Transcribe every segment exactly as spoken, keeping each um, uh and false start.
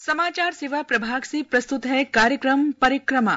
समाचार सेवा प्रभाग से प्रस्तुत है कार्यक्रम परिक्रमा।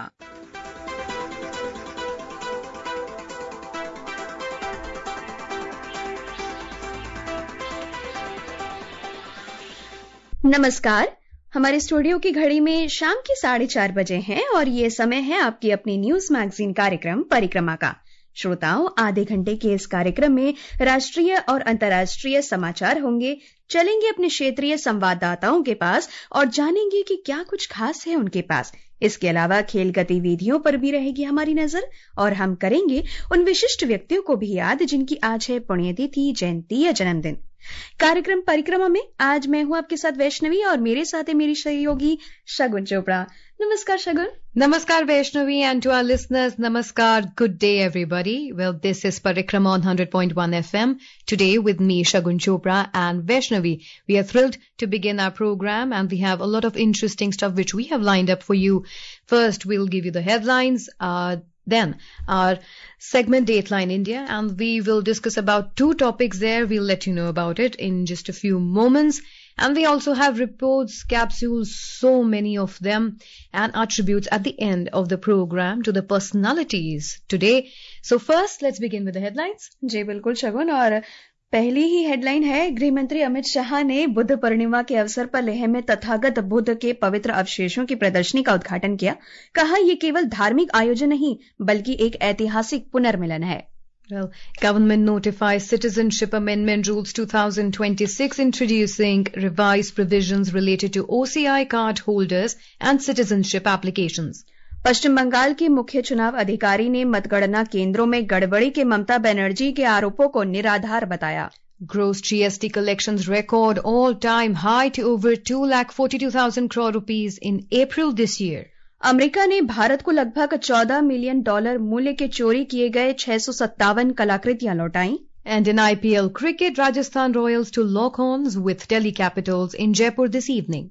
नमस्कार, हमारे स्टूडियो की घड़ी में शाम के साढ़े चार बजे हैं और ये समय है आपकी अपनी न्यूज मैगजीन कार्यक्रम परिक्रमा का। श्रोताओं, आधे घंटे के इस कार्यक्रम में राष्ट्रीय और अंतर्राष्ट्रीय समाचार होंगे। चलेंगे अपने क्षेत्रीय संवाददाताओं के पास और जानेंगे कि क्या कुछ खास है उनके पास। इसके अलावा खेल गतिविधियों पर भी रहेगी हमारी नजर और हम करेंगे उन विशिष्ट व्यक्तियों को भी याद जिनकी आज है पुण्यतिथि, जयंती या जन्मदिन। कार्यक्रम परिक्रमा में आज मैं हूं आपके साथ वैष्णवी और मेरे साथ है मेरी सहयोगी शगुन चोपड़ा। नमस्कार शगुन। Namaskar Vaishnavi, and to our listeners, Namaskar, good day everybody. Well, this is Parikrama on one hundred point one F M. Today with me, Shagun Chopra and Vaishnavi. We are thrilled to begin our program and we have a lot of interesting stuff which we have lined up for you. First, we'll give you the headlines, uh, then our segment Dateline India, and we will discuss about two topics there. We'll let you know about it in just a few moments. And we also have reports, capsules, so many of them, and our tributes at the end of the program to the personalities today. So first, let's begin with the headlines. जी बिल्कुल शगुन, और पहली ही headline है, गृह मंत्री अमित शाह ने बुद्ध पूर्णिमा के अवसर पर लेह में तथागत बुद्ध के पवित्र अवशेषों की प्रदर्शनी का उद्घाटन किया। कहा ये केवल धार्मिक आयोजन नहीं बल्कि एक ऐतिहासिक पुनर्मिलन है। Well, government notifies Citizenship Amendment Rules twenty twenty-six introducing revised provisions related to O C I card holders and citizenship applications. पश्चिम बंगाल के मुख्य चुनाव अधिकारी ने मतगणना केंद्रों में गड़बड़ी के ममता बनर्जी के आरोपों को निराधार बताया। Gross G S T collections record all-time high to over two lakh forty-two thousand crore rupees in April this year. America ने भारत को लगभग चौदह मिलियन डॉलर मूल्य के चोरी किए गए छह सौ सत्तावन कलाकृतियां लौटाई। And in I P L cricket, Rajasthan Royals to lock horns with Delhi Capitals in Jaipur this evening.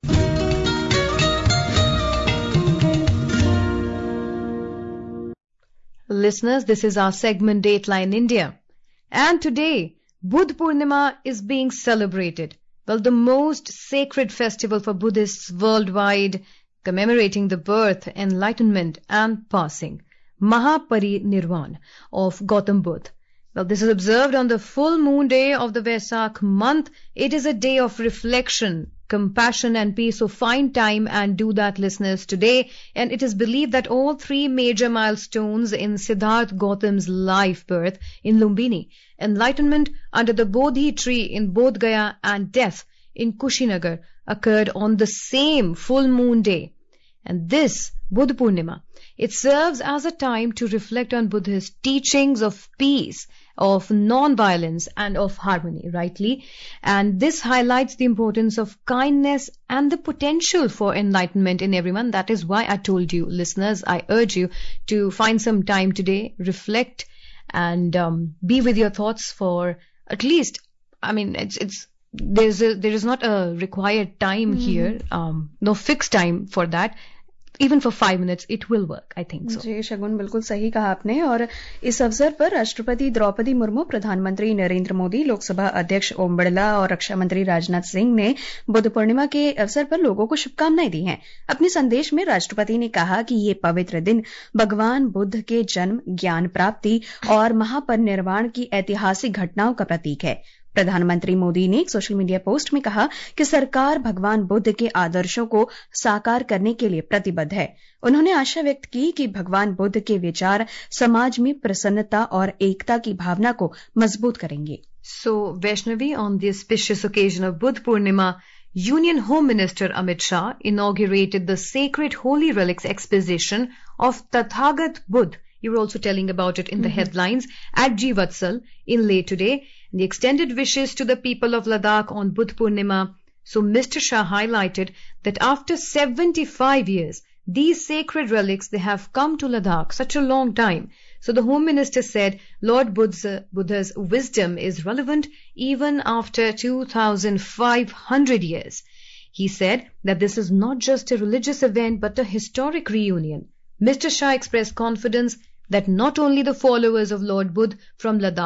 Listeners, this is our segment Dateline India. And today, Buddha Purnima is being celebrated. Well, the most sacred festival for Buddhists worldwide, commemorating the birth, enlightenment and passing, Mahaparinirvan of Gautam Buddha. Well, this is observed on the full moon day of the Vesak month. It is a day of reflection, compassion and peace. So find time and do that, listeners, today. And it is believed that all three major milestones in Siddhartha Gautam's life birth in Lumbini, enlightenment under the Bodhi tree in Bodh Gaya and death in Kushinagar occurred on the same full moon day. And this Buddha Purnima, it serves as a time to reflect on Buddha's teachings of peace, of non-violence and of harmony, rightly. And this highlights the importance of kindness and the potential for enlightenment in everyone. That is why I told you, listeners, I urge you to find some time today, reflect and um, be with your thoughts for at least, I mean, it's, it's, there's a, there is not a required time mm-hmm. here, um, no fixed time for that. Even for five minutes, it will work, I think so. जी शगुन, बिल्कुल सही कहा आपने। और इस अवसर पर राष्ट्रपति द्रौपदी मुर्मू, प्रधानमंत्री नरेंद्र मोदी, लोकसभा अध्यक्ष ओम बिड़ला और रक्षा मंत्री राजनाथ सिंह ने बुद्ध पूर्णिमा के अवसर पर लोगों को शुभकामनाएं दी हैं। अपने संदेश में राष्ट्रपति ने कहा कि ये पवित्र दिन भगवान बुद्ध के जन्म, ज्ञान प्राप्ति और महापरिनिर्वाण की ऐतिहासिक घटनाओं का प्रतीक है। प्रधानमंत्री मोदी ने एक सोशल मीडिया पोस्ट में कहा कि सरकार भगवान बुद्ध के आदर्शों को साकार करने के लिए प्रतिबद्ध है। उन्होंने आशा व्यक्त की कि भगवान बुद्ध के विचार समाज में प्रसन्नता और एकता की भावना को मजबूत करेंगे। So, Vaishnavi, on the auspicious occasion of Buddha Purnima, Union Home Minister Amit Shah inaugurated the Sacred Holy Relics Exposition of Tathagat Buddha. You were also telling about it in the mm-hmm. headlines at Jeevatsal in Leh today. The extended wishes to the people of Ladakh on Buddha Purnima. So Mister Shah highlighted that after seventy-five years, these sacred relics, they have come to Ladakh, such a long time. So the Home Minister said Lord Buddha's, Buddha's wisdom is relevant even after two thousand five hundred years. He said that this is not just a religious event but a historic reunion. Mister Shah expressed confidence that not only the followers of Lord Buddha from Ladakh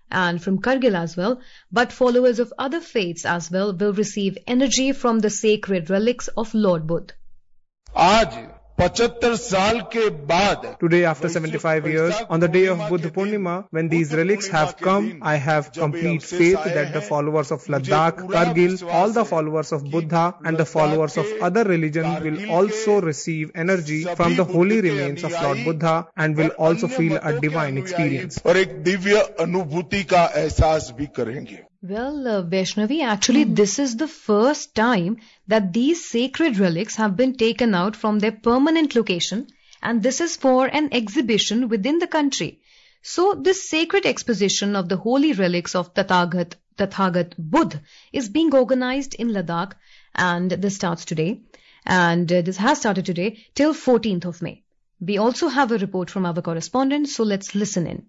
and from Kargil as well, but followers of other faiths as well will receive energy from the sacred relics of Lord Buddha. आज पचहत्तर साल के बाद Today, after seventy-five years, on the day of Buddha Purnima, when these relics have come, I have complete faith that the followers of Ladakh, Kargil, all the followers of Buddha and the followers of other religions will also receive energy from the holy remains of Lord Buddha and will also feel a divine experience. और एक दिव्य अनुभूति का एहसास भी करेंगे. Well, uh, Vaishnavi, actually mm-hmm. this is the first time that these sacred relics have been taken out from their permanent location, and this is for an exhibition within the country. So this sacred exposition of the holy relics of Tathagat, Tathagat Buddha is being organized in Ladakh, and this starts today, and uh, this has started today till fourteenth of May. We also have a report from our correspondent, so let's listen in.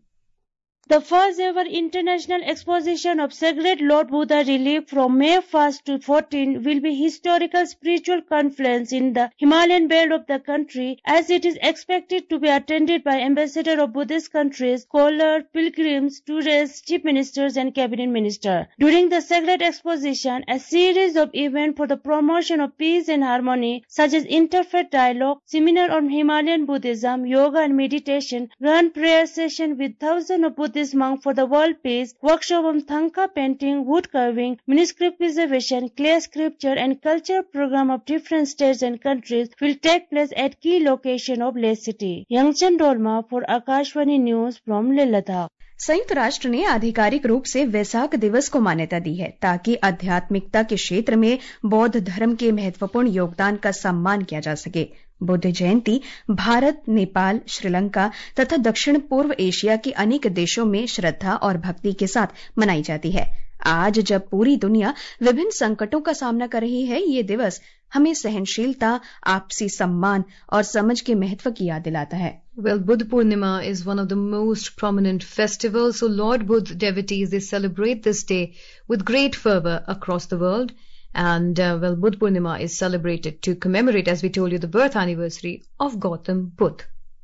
The first ever international exposition of sacred Lord Buddha relic from May first to fourteenth will be historical spiritual conference in the Himalayan belt of the country, as it is expected to be attended by ambassadors of Buddhist countries, scholars, pilgrims, tourists, chief ministers and cabinet ministers. During the sacred exposition, a series of events for the promotion of peace and harmony, such as interfaith dialogue, seminar on Himalayan Buddhism, yoga and meditation, grand prayer session with thousands of Buddhist monks for the world peace, workshop on Thangka painting, wood carving, manuscript preservation, clay sculpture and culture program of different states and countries will take place at key location of Leh city. Yangchen Dolma for Akashvani News from Leh Ladakh. संयुक्त राष्ट्र ने आधिकारिक रूप से वैसाख दिवस को मान्यता दी है ताकि आध्यात्मिकता के क्षेत्र में बौद्ध धर्म के महत्वपूर्ण योगदान का सम्मान किया जा सके। बुद्ध जयंती भारत, नेपाल, श्रीलंका तथा दक्षिण पूर्व एशिया के अनेक देशों में श्रद्धा और भक्ति के साथ मनाई जाती है। आज जब पूरी दुनिया विभिन्न संकटों का सामना कर रही है, ये दिवस हमें सहनशीलता, आपसी सम्मान और समझ के महत्व की याद दिलाता है। Well, Buddha Purnima is one of the most prominent festivals, so Lord Buddha devotees, they celebrate this day with great fervor across the world. And, uh, well, Buddha Purnima is celebrated to commemorate, as we told you, the birth anniversary of Gautam Buddha.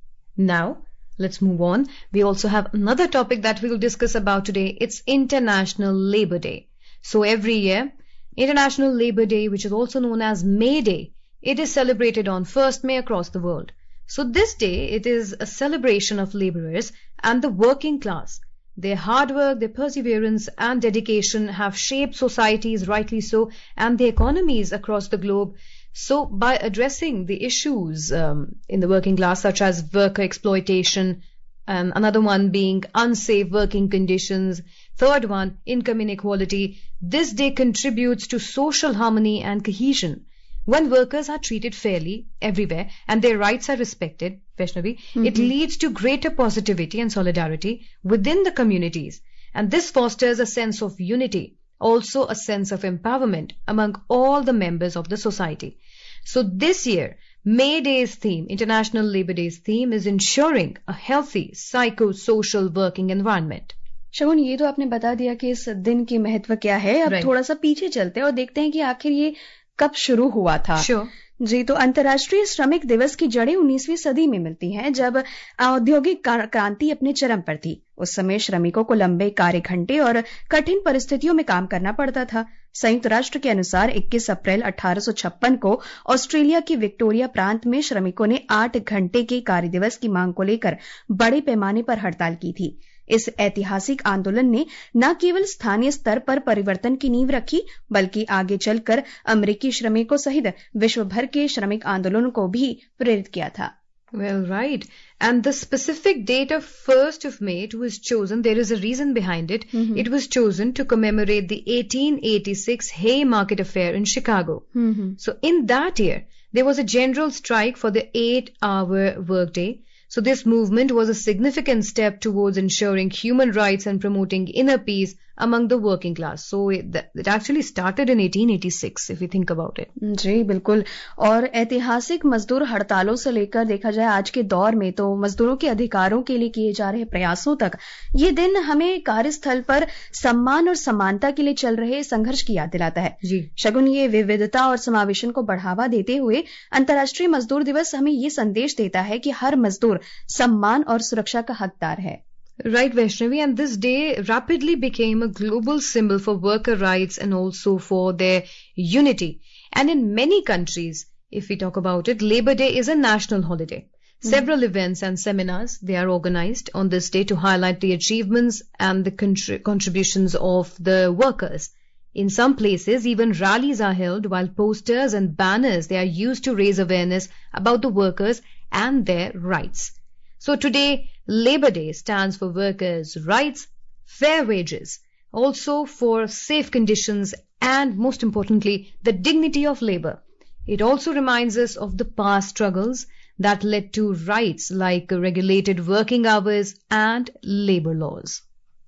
Now, let's move on. We also have another topic that we will discuss about today. It's International Labour Day. So every year, International Labour Day, which is also known as May Day, it is celebrated on first May across the world. So this day, it is a celebration of labourers and the working class. Their hard work, their perseverance and dedication have shaped societies, rightly so, and the economies across the globe. So by addressing the issues um, in the working class, such as worker exploitation, and another one being unsafe working conditions, third one, income inequality, this day contributes to social harmony and cohesion. When workers are treated fairly everywhere and their rights are respected, Vaishnavi, mm-hmm. it leads to greater positivity and solidarity within the communities. And this fosters a sense of unity, also a sense of empowerment among all the members of the society. So this year, May Day's theme, International Labour Day's theme, is ensuring a healthy psycho-social working environment. शगुन, ये तो आपने बता दिया कि इस दिन की महत्व क्या है। अब right. थोड़ा सा पीछे चलते हैं और देखते हैं कि आखिर ये कब शुरू हुआ था। sure. जी, तो अंतर्राष्ट्रीय श्रमिक दिवस की जड़ें उन्नीसवीं सदी में मिलती हैं, जब औद्योगिक क्रांति अपने चरम पर थी। उस समय श्रमिकों को लंबे कार्य घंटे और कठिन परिस्थितियों में काम करना पड़ता था। संयुक्त राष्ट्र के अनुसार इक्कीस अप्रैल अठारह सौ छप्पन को ऑस्ट्रेलिया के विक्टोरिया प्रांत में श्रमिकों ने आठ घंटे के कार्य दिवस की मांग को लेकर बड़े पैमाने पर हड़ताल की थी। इस ऐतिहासिक आंदोलन ने न केवल स्थानीय स्तर पर परिवर्तन की नींव रखी, बल्कि आगे चलकर अमेरिकी श्रमिकों सहित विश्व भर के श्रमिक आंदोलनों को भी प्रेरित किया था। Well, right. And the specific date of first of May, it was chosen, there is a reason behind it. Mm-hmm. It was chosen to commemorate the eighteen eighty-six Haymarket Affair in Chicago. Mm-hmm. So in that year, there was a general strike for the eight-hour workday. So this movement was a significant step towards ensuring human rights and promoting inner peace among the working class. So it, it actually started in eighteen eighty-six, if you think about it. जी बिल्कुल। और ऐतिहासिक मजदूर हड़तालों से लेकर देखा जाए आज के दौर में तो मजदूरों के अधिकारों के लिए किए जा रहे प्रयासों तक, ये दिन हमें कार्यस्थल पर सम्मान और समानता के लिए चल रहे संघर्ष की याद दिलाता है। जी शगुन, ये विविधता और समावेशन को बढ़ावा देते हुए अंतर्राष्ट्रीय मजदूर दिवस हमें ये संदेश देता है कि हर मजदूर सम्मान और सुरक्षा का हकदार है। Right, Vaishnavi, and this day rapidly became a global symbol for worker rights and also for their unity. And in many countries, if we talk about it, Labor Day is a national holiday. Mm-hmm. Several events and seminars, they are organized on this day to highlight the achievements and the contri- contributions of the workers. In some places, even rallies are held while posters and banners, they are used to raise awareness about the workers and their rights. So today, Labor Day stands for workers' rights, fair wages, also for safe conditions and most importantly, the dignity of labor. It also reminds us of the past struggles that led to rights like regulated working hours and labor laws.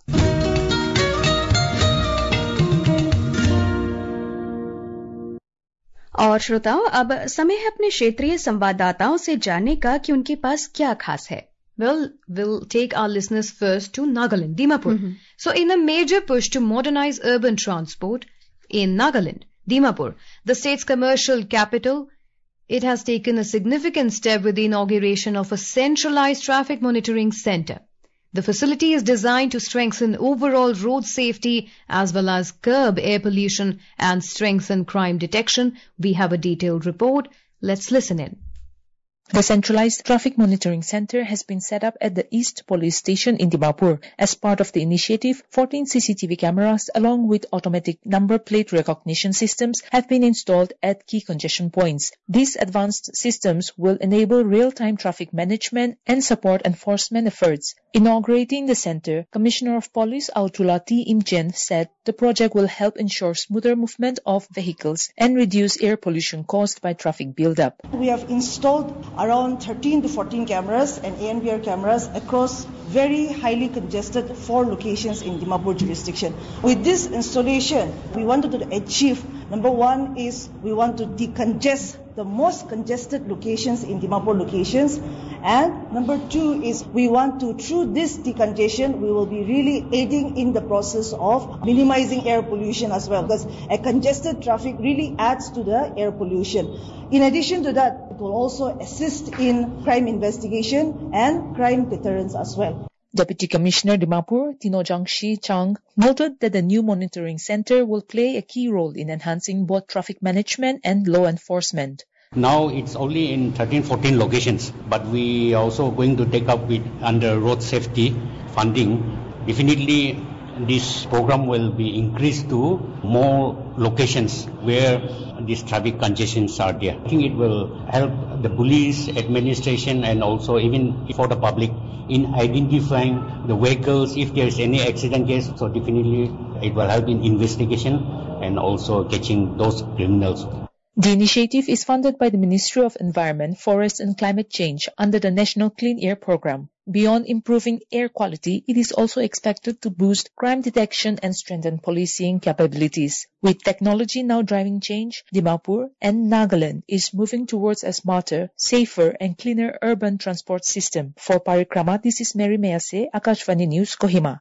और श्रोताओं, अब समय है अपने क्षेत्रीय संवाददाताओं से जानने का कि उनके पास क्या खास है. Well, we'll take our listeners first to Nagaland, Dimapur. Mm-hmm. So in a major push to modernize urban transport in Nagaland, Dimapur, the state's commercial capital, it has taken a significant step with the inauguration of a centralized traffic monitoring center. The facility is designed to strengthen overall road safety as well as curb air pollution and strengthen crime detection. We have a detailed report. Let's listen in. The centralized traffic monitoring center has been set up at the East Police Station in Dimapur. As part of the initiative, fourteen C C T V cameras along with automatic number plate recognition systems have been installed at key congestion points. These advanced systems will enable real-time traffic management and support enforcement efforts. Inaugurating the center, Commissioner of Police Autula T. Imjen said the project will help ensure smoother movement of vehicles and reduce air pollution caused by traffic buildup. We have installed around thirteen to fourteen cameras and A N V R cameras across very highly congested four locations in Dimapur jurisdiction. With this installation, we wanted to achieve, number one is we want to decongest the most congested locations in Dimapur locations, and number two is we want to, through this decongestion, we will be really aiding in the process of minimizing air pollution as well, because a congested traffic really adds to the air pollution. In addition to that, it will also assist in crime investigation and crime deterrence as well. Deputy Commissioner Dimapur, Tinojangshi Chang, noted that the new monitoring center will play a key role in enhancing both traffic management and law enforcement. Now it's only in thirteen, fourteen locations, but we are also going to take up with under road safety funding. Definitely this program will be increased to more locations where these traffic congestions are there. I think it will help the police, administration and also even for the public in identifying the vehicles if there is any accident case. So definitely it will help in investigation and also catching those criminals. The initiative is funded by the Ministry of Environment, Forest and Climate Change under the National Clean Air Program. Beyond improving air quality, it is also expected to boost crime detection and strengthen policing capabilities. With technology now driving change, Dimapur and Nagaland is moving towards a smarter, safer and cleaner urban transport system. For Parikrama, this is Mary Mayase, Akashvani News, Kohima.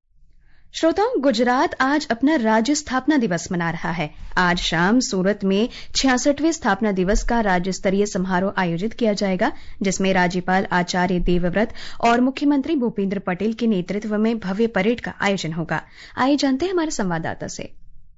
श्रोताओं, गुजरात आज अपना राज्य स्थापना दिवस मना रहा है. आज शाम सूरत में छियासठवें स्थापना दिवस का राज्य स्तरीय समारोह आयोजित किया जाएगा, जिसमें राज्यपाल आचार्य देवव्रत और मुख्यमंत्री भूपेंद्र पटेल के नेतृत्व में भव्य परेड का आयोजन होगा. आइए जानते हैं हमारे संवाददाता से.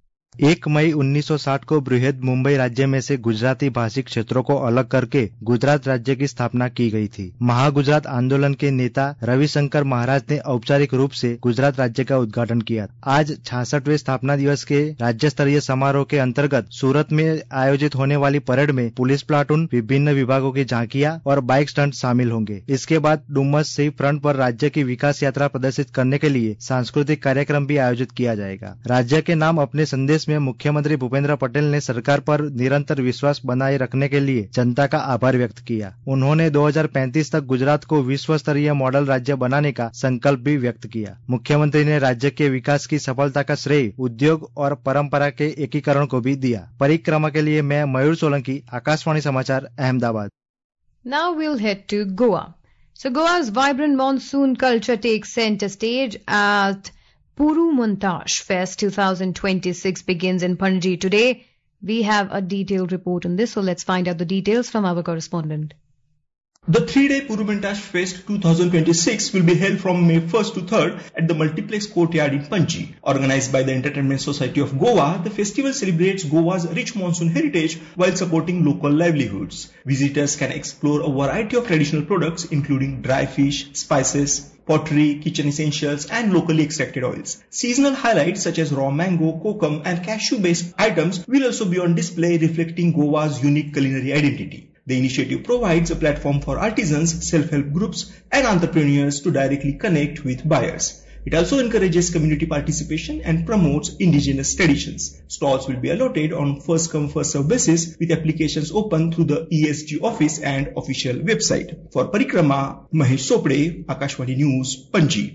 एक मई उन्नीस सौ साठ को बृहद मुंबई राज्य में से गुजराती भाषिक क्षेत्रों को अलग करके गुजरात राज्य की स्थापना की गई थी. महागुजरात आंदोलन के नेता रविशंकर महाराज ने औपचारिक रूप से गुजरात राज्य का उद्घाटन किया. आज छियासठवें स्थापना दिवस के राज्य स्तरीय समारोह के अंतर्गत सूरत में आयोजित होने वाली परेड में पुलिस प्लाटून, विभिन्न विभागों की झांकियां और बाइक स्टंट शामिल होंगे. इसके बाद डुमस सी फ्रंट पर राज्य की विकास यात्रा प्रदर्शित करने के लिए सांस्कृतिक कार्यक्रम भी आयोजित किया जाएगा. राज्य के नाम अपने संदेश में मुख्यमंत्री भूपेंद्र पटेल ने सरकार पर निरंतर विश्वास बनाए रखने के लिए जनता का आभार व्यक्त किया. उन्होंने दो हज़ार पैंतीस तक गुजरात को विश्व स्तरीय मॉडल राज्य बनाने का संकल्प भी व्यक्त किया. मुख्यमंत्री ने राज्य के विकास की सफलता का श्रेय उद्योग और परंपरा के एकीकरण को भी दिया. परिक्रमा के लिए मैं मयूर सोलंकी, आकाशवाणी समाचार, Ahmedabad. Now we'll head to Goa. So Goa's vibrant monsoon culture takes center stage at Puru Montage Fest twenty twenty-six begins in Panaji today. We have a detailed report on this, so let's find out the details from our correspondent. The three-day Purumentas Fest twenty twenty-six will be held from May first to third at the Multiplex Courtyard in Panji. Organized by the Entertainment Society of Goa, the festival celebrates Goa's rich monsoon heritage while supporting local livelihoods. Visitors can explore a variety of traditional products including dry fish, spices, pottery, kitchen essentials and locally extracted oils. Seasonal highlights such as raw mango, kokum and cashew-based items will also be on display, reflecting Goa's unique culinary identity. The initiative provides a platform for artisans, self-help groups and entrepreneurs to directly connect with buyers. It also encourages community participation and promotes indigenous traditions. Stalls will be allotted on first-come, first-served basis with applications open through the E S G office and official website. For Parikrama, Mahesh Sopde, Akashvani News, Panji.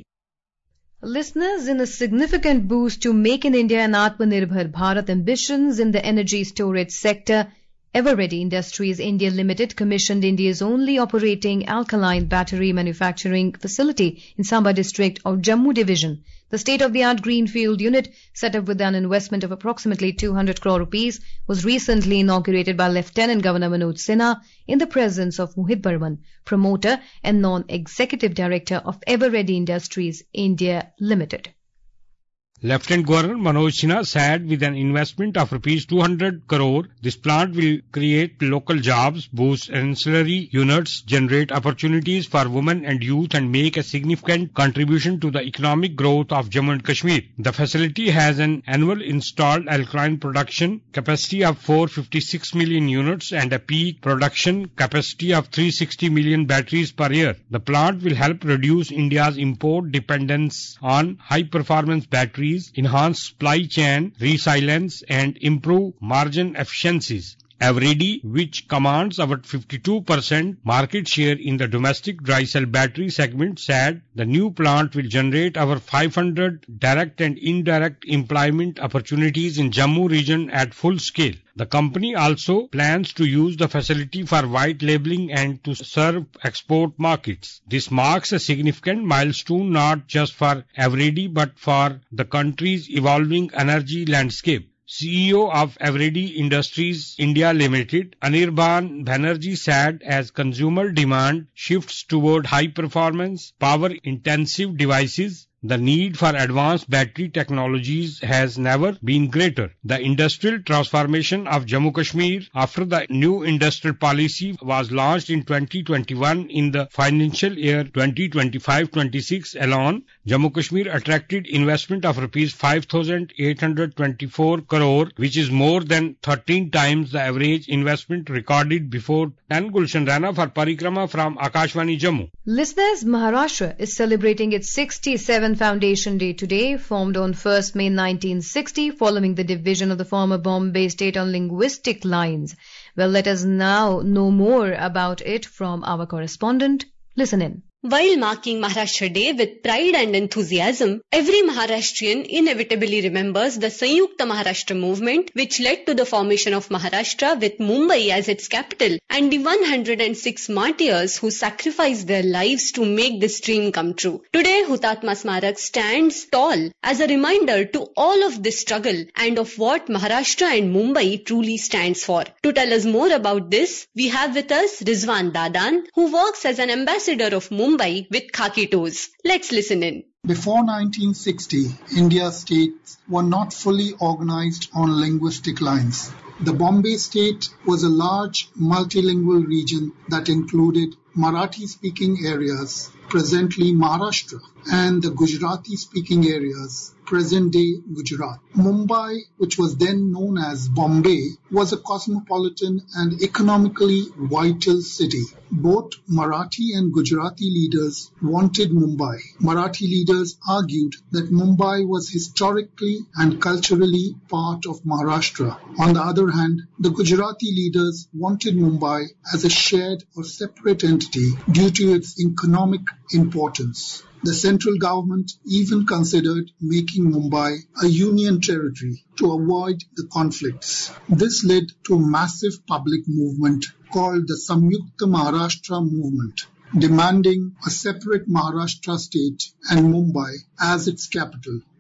Listeners, in a significant boost to Make in India and Atmanirbhar Bharat ambitions in the energy storage sector, Everready Industries India Limited commissioned India's only operating alkaline battery manufacturing facility in Samba district of Jammu division. The state-of-the-art greenfield unit, set up with an investment of approximately two hundred crore rupees, was recently inaugurated by Lieutenant Governor Manoj Sinha in the presence of Mohit Barman, promoter and non-executive director of Everready Industries India Limited. Lieutenant Governor Manoj Sinha said with an investment of rupees two hundred crore, this plant will create local jobs, boost ancillary units, generate opportunities for women and youth and make a significant contribution to the economic growth of Jammu and Kashmir. The facility has an annual installed alkaline production capacity of four hundred fifty-six million units and a peak production capacity of three hundred sixty million batteries per year. The plant will help reduce India's import dependence on high-performance batteries, enhance supply chain resilience and improve margin efficiencies. Everready, which commands about fifty-two percent market share in the domestic dry cell battery segment, said the new plant will generate over five hundred direct and indirect employment opportunities in Jammu region at full scale. The company also plans to use the facility for white labeling and to serve export markets. This marks a significant milestone not just for Everready but for the country's evolving energy landscape. C E O of Everready Industries India Limited, Anirban Banerjee, said as consumer demand shifts toward high-performance, power-intensive devices, the need for advanced battery technologies has never been greater. The industrial transformation of Jammu Kashmir after the new industrial policy was launched in twenty twenty-one in the financial year twenty twenty-five twenty-six alone, Jammu Kashmir attracted investment of rupees five thousand eight hundred twenty-four crore, which is more than thirteen times the average investment recorded before. And Gulshan Rana for Parikrama from Akashvani Jammu. Listeners, Maharashtra is celebrating its sixty-seventh Foundation Day today, formed on first May nineteen sixty, following the division of the former Bombay state on linguistic lines. Well, let us now know more about it from our correspondent. Listen in. While marking Maharashtra Day with pride and enthusiasm, every Maharashtrian inevitably remembers the Sanyukta Maharashtra movement, which led to the formation of Maharashtra with Mumbai as its capital, and the one hundred six martyrs who sacrificed their lives to make this dream come true. Today, Hutatma Smarak stands tall as a reminder to all of this struggle and of what Maharashtra and Mumbai truly stands for. To tell us more about this, we have with us Rizwan Dadan, who works as an ambassador of Mumbai Mumbai with khaki toes. Let's listen in. Before nineteen sixty, India's states were not fully organized on linguistic lines. The Bombay state was a large multilingual region that included Marathi-speaking areas, presently Maharashtra, and the Gujarati-speaking areas, present-day Gujarat. Mumbai, which was then known as Bombay, was a cosmopolitan and economically vital city. Both Marathi and Gujarati leaders wanted Mumbai. Marathi leaders argued that Mumbai was historically and culturally part of Maharashtra. On the other hand, the Gujarati leaders wanted Mumbai as a shared or separate entity due to its economic importance. The central government even considered making Mumbai a union territory to avoid the conflicts. This led to a massive public movement called the Samyukta Maharashtra movement, demanding a separate Maharashtra state and Mumbai as its capital.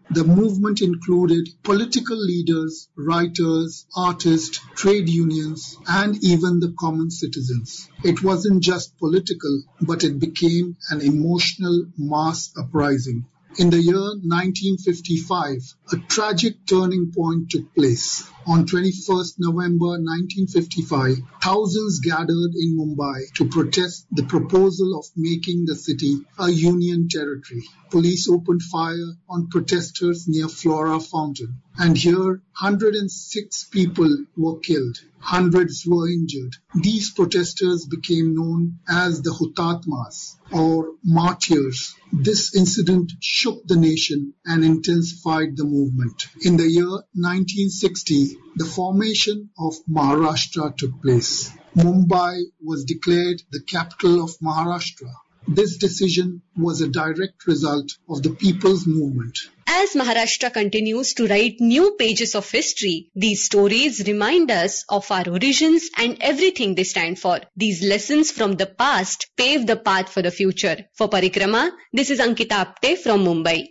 The movement included political leaders, writers, artists, trade unions, and even the common citizens. It wasn't just political, but it became an emotional mass uprising. In the year nineteen fifty-five, a tragic turning point took place. On twenty-first November nineteen fifty-five, thousands gathered in Mumbai to protest the proposal of making the city a union territory. Police opened fire on protesters near Flora Fountain, and here one hundred six people were killed. Hundreds were injured. These protesters became known as the Hutatmas, or martyrs. This incident shook the nation and intensified the movement. In the year nineteen sixty, the formation of Maharashtra took place. Mumbai was declared the capital of Maharashtra. This decision was a direct result of the people's movement. As Maharashtra continues to write new pages of history, these stories remind us of our origins and everything they stand for. These lessons from the past pave the path for the future. For Parikrama, this is Ankita Apte from Mumbai.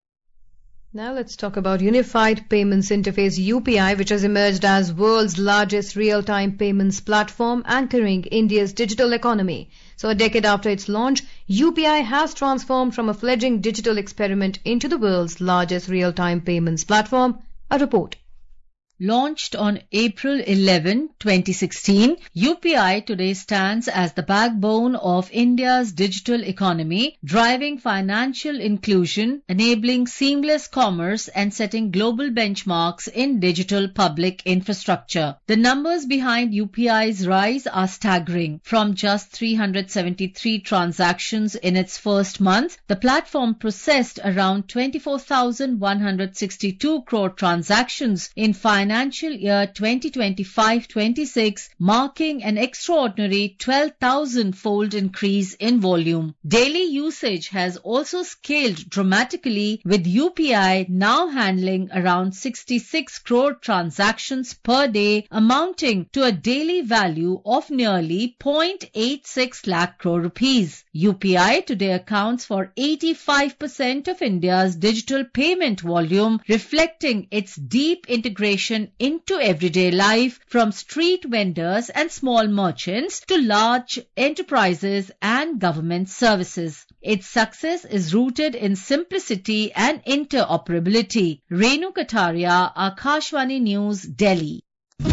Now let's talk about Unified Payments Interface U P I, which has emerged as world's largest real-time payments platform anchoring India's digital economy. So a decade after its launch, U P I has transformed from a fledgling digital experiment into the world's largest real-time payments platform. A report. Launched on April eleventh, twenty sixteen, U P I today stands as the backbone of India's digital economy, driving financial inclusion, enabling seamless commerce and setting global benchmarks in digital public infrastructure. The numbers behind U P I's rise are staggering. From just three hundred seventy-three transactions in its first month, the platform processed around twenty-four thousand one hundred sixty-two crore transactions in finance Financial year twenty twenty-five twenty-six, marking an extraordinary twelve thousand fold increase in volume. Daily usage has also scaled dramatically, with U P I now handling around sixty-six crore transactions per day, amounting to a daily value of nearly zero point eight six lakh crore rupees. U P I today accounts for eighty-five percent of India's digital payment volume, reflecting its deep integration into everyday life, from street vendors and small merchants to large enterprises and government services. Its success is rooted in simplicity and interoperability. Renu Kataria, Akashvani News, Delhi.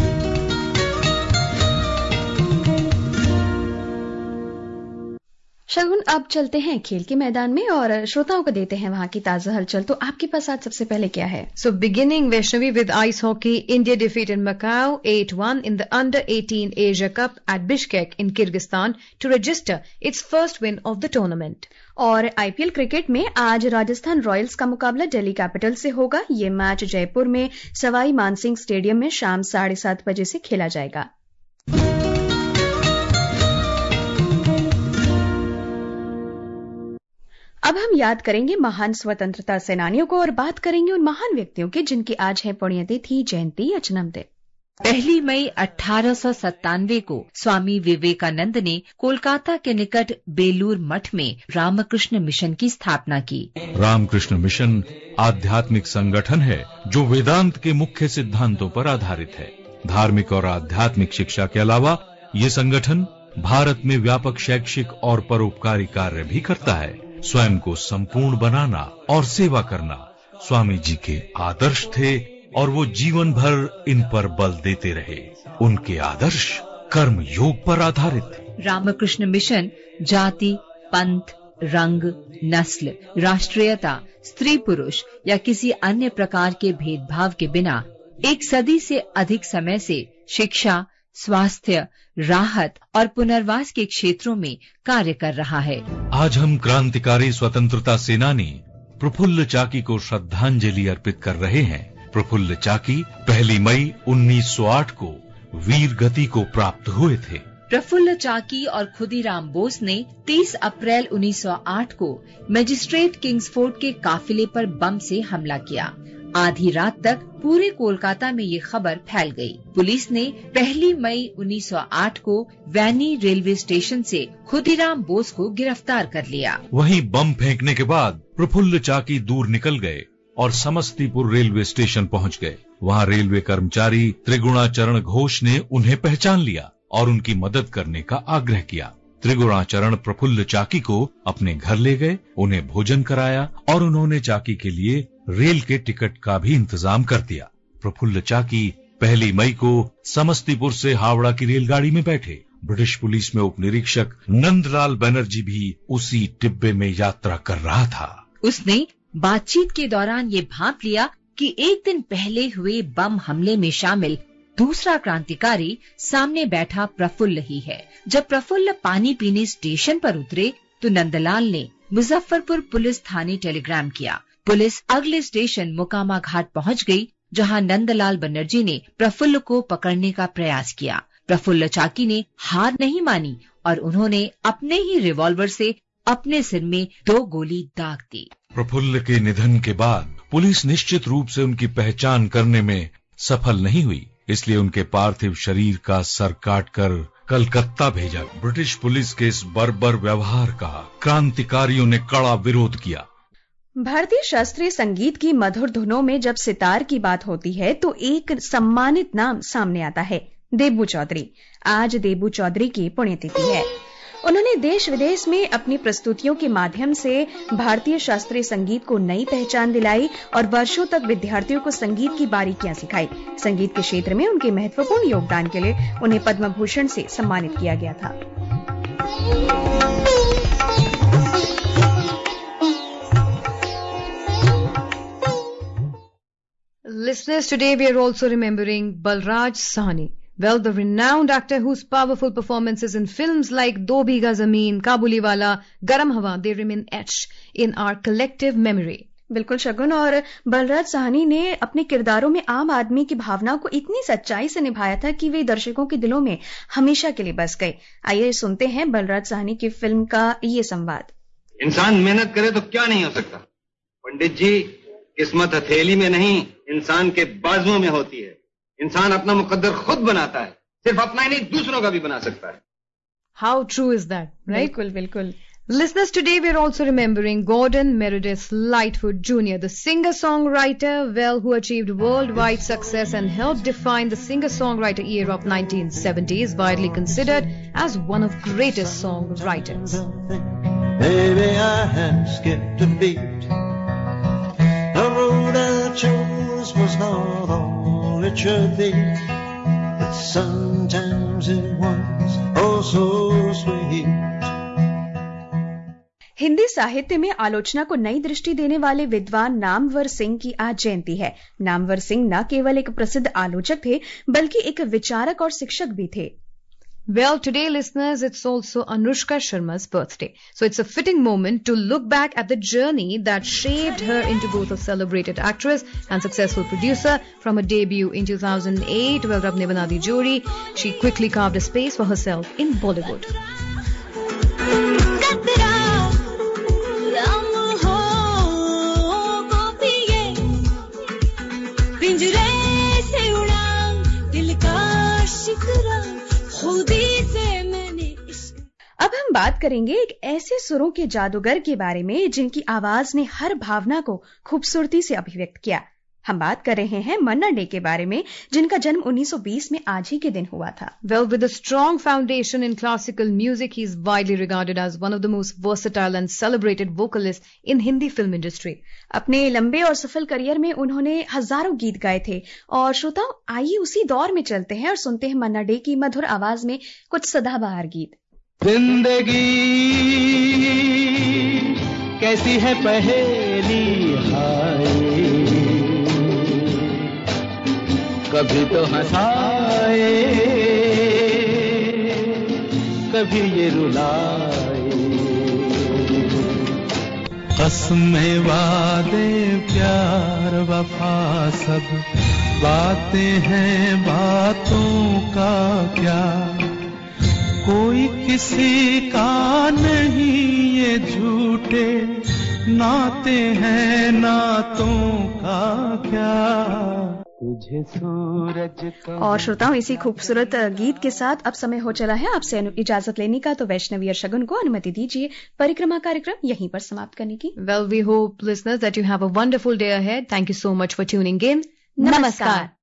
शगुन, अब चलते हैं खेल के मैदान में और श्रोताओं को देते हैं वहां की ताजा हलचल. तो आपके पास आज सबसे पहले क्या है? So beginning Vaishnavi with ice hockey, India defeated Macau eight one in the under eighteen Asia Cup at Bishkek in Kyrgyzstan to register its first win of the tournament. और आईपीएल क्रिकेट में आज Rajasthan Royals का मुकाबला Delhi capital से होगा. ये match Jaipur में Sawai Mansingh stadium में शाम साढ़े सात बजे से खेला जाएगा. अब हम याद करेंगे महान स्वतंत्रता सेनानियों को और बात करेंगे उन महान व्यक्तियों की जिनकी आज है पुण्यतिथि, जयंती या जन्मदिन. पहली मई अठारह सौ सत्तानवे को स्वामी विवेकानंद ने कोलकाता के निकट बेलूर मठ में रामकृष्ण मिशन की स्थापना की. रामकृष्ण मिशन आध्यात्मिक संगठन है जो वेदांत के मुख्य सिद्धांतों पर आधारित है. धार्मिक और आध्यात्मिक शिक्षा के अलावा ये संगठन भारत में व्यापक शैक्षिक और परोपकारी कार्य भी करता है. स्वयं को संपूर्ण बनाना और सेवा करना स्वामी जी के आदर्श थे और वो जीवन भर इन पर बल देते रहे. उनके आदर्श कर्म योग पर आधारित थे. रामकृष्ण मिशन जाति, पंथ, रंग, नस्ल, राष्ट्रीयता, स्त्री पुरुष या किसी अन्य प्रकार के भेदभाव के बिना एक सदी से अधिक समय से शिक्षा, स्वास्थ्य, राहत और पुनर्वास के क्षेत्रों में कार्य कर रहा है. आज हम क्रांतिकारी स्वतंत्रता सेनानी प्रफुल्ल चाकी को श्रद्धांजलि अर्पित कर रहे हैं. प्रफुल्ल चाकी पहली मई उन्नीस सौ आठ को वीर गति को प्राप्त हुए थे. प्रफुल्ल चाकी और खुदीराम बोस ने तीस अप्रैल उन्नीस सौ आठ को मजिस्ट्रेट किंग्सफोर्ड के काफिले पर बम से हमला किया. आधी रात तक पूरे कोलकाता में ये खबर फैल गई. पुलिस ने पहली मई उन्नीस सौ आठ को वैनी रेलवे स्टेशन से खुदीराम बोस को गिरफ्तार कर लिया. वहीं बम फेंकने के बाद प्रफुल्ल चाकी दूर निकल गए और समस्तीपुर रेलवे स्टेशन पहुंच गए। वहां रेलवे कर्मचारी त्रिगुणाचरण घोष ने उन्हें पहचान लिया और उनकी मदद करने का आग्रह किया। त्रिगुणाचरण प्रफुल्ल चाकी को अपने घर ले गए, उन्हें भोजन कराया और उन्होंने चाकी के लिए रेल के टिकट का भी इंतजाम कर दिया। प्रफुल्ल चाकी पहली मई को समस्तीपुर से हावड़ा की रेलगाड़ी में बैठे। ब्रिटिश पुलिस में उप निरीक्षक नंदलाल बनर्जी भी उसी डिब्बे में यात्रा कर रहा था। उसने बातचीत के दौरान ये भांप लिया कि एक दिन पहले हुए बम हमले में शामिल दूसरा क्रांतिकारी सामने बैठा प्रफुल्ल ही है। जब प्रफुल्ल पानी पीने स्टेशन पर उतरे तो नंदलाल ने मुजफ्फरपुर पुलिस थाने टेलीग्राम किया। पुलिस अगले स्टेशन मुकामा घाट पहुंच गई, जहां नंदलाल बनर्जी ने प्रफुल्ल को पकड़ने का प्रयास किया। प्रफुल्ल चाकी ने हार नहीं मानी और उन्होंने अपने ही रिवॉल्वर से अपने सिर में दो गोली दाग दी। प्रफुल्ल के निधन के बाद पुलिस निश्चित रूप से उनकी पहचान करने में सफल नहीं हुई, इसलिए उनके पार्थिव शरीर का सर काटकर कलकत्ता भेजा। ब्रिटिश पुलिस के इस बर्बर व्यवहार का क्रांतिकारियों ने कड़ा विरोध किया। भारतीय शास्त्रीय संगीत की मधुर धुनों में जब सितार की बात होती है तो एक सम्मानित नाम सामने आता है, देबू चौधरी। आज देबू चौधरी की पुण्यतिथि है। उन्होंने देश विदेश में अपनी प्रस्तुतियों के माध्यम से भारतीय शास्त्रीय संगीत को नई पहचान दिलाई और वर्षों तक विद्यार्थियों को संगीत की बारीकियां सिखाई। संगीत के क्षेत्र में उनके महत्वपूर्ण योगदान के लिए उन्हें पद्म भूषण से सम्मानित किया गया था। Listeners, today we are also remembering Balraj Sahni. Well, the renowned actor whose powerful performances in films like Do Bigha Zameen, Kabuliwala, Garam Hawa, they remain etched in our collective memory. बिल्कुल शगुन। और बलराज साहनी ने अपने किरदारों में आम आदमी की भावनाओं को इतनी सच्चाई से निभाया था कि वे दर्शकों के दिलों में हमेशा के लिए बस गए। आइए सुनते हैं बलराज साहनी की फिल्म का ये संवाद। इंसान मेहनत करे तो क्या नहीं हो सकता। पंडित जी, किस्मत हथेली में नहीं, इंसान के बाजुओं में होती है। इंसान अपना मुकद्दर खुद बनाता है, सिर्फ अपना ही नहीं दूसरों का भी बना सकता है। How true is that, right? बिल्कुल बिल्कुल। Listeners, today we are also remembering Gordon Meredith Lightfoot Junior, the singer-songwriter, well, who achieved worldwide success and helped define the singer-songwriter era of nineteen seventies, widely considered as one of greatest songwriters. Baby, I had skipped a beat. The road I chose was not all it should be, but sometimes it was oh so sweet. Hindi साहित्य में आलोचना को नई दृष्टि देने वाले विद्वान नामवर सिंह की आज जयंती है। नामवर सिंह न केवल एक प्रसिद्ध आलोचक थे, बल्कि एक विचारक और शिक्षक भी थे। Well, today, listeners, it's also Anushka Sharma's birthday. So it's a fitting moment to look back at the journey that shaped her into both a celebrated actress and successful producer. From her debut in two thousand eight, well, Rab ne bana di jodi, she quickly carved a space for herself in Bollywood. अब हम बात करेंगे एक ऐसे सुरों के जादूगर के बारे में जिनकी आवाज ने हर भावना को खूबसूरती से अभिव्यक्त किया। हम बात कर रहे हैं मन्ना डे के बारे में, जिनका जन्म उन्नीस सौ बीस में आज ही के दिन हुआ था। Well, with a strong foundation in classical music, he is widely regarded as one of the most versatile and celebrated vocalists in Hindi film industry. अपने लंबे और सफल करियर में उन्होंने हजारों गीत गाए थे। और श्रोताओ, आइए उसी दौर में चलते हैं और सुनते हैं मन्ना डे की मधुर आवाज में कुछ सदाबहार गीत। जिंदगी कैसी है पहेली हाय, कभी तो हंसाए कभी ये रुलाए, कसमें वादे प्यार वफा सब बातें हैं, बातों का क्या कोई किसी का नहीं, ये झूठे नाते हैं नातों का क्या। तुझे सूरज का। और श्रोताओं, इसी खूबसूरत गीत के साथ अब समय हो चला है आपसे इजाजत लेने का, तो वैष्णवी और शगुन को अनुमति दीजिए परिक्रमा कार्यक्रम यहीं पर समाप्त करने की। Well, we hope listeners that you have a wonderful day ahead. Thank you so much for tuning in. नमस्कार।